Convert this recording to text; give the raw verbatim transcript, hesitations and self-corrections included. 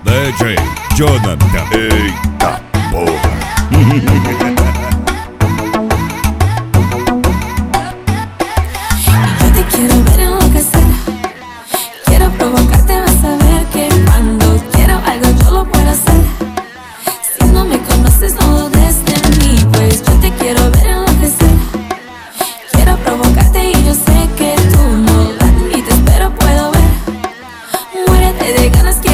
D J Jonathan. Eita porra. Yo te quiero ver enloquecer, quiero provocarte, vas a ver que cuando quiero algo yo lo puedo hacer. Si no me conoces no dudes de mí, pues yo te quiero ver enloquecer. Quiero provocarte y yo sé que tú no vas y te espero, puedo ver. Muérete de ganas.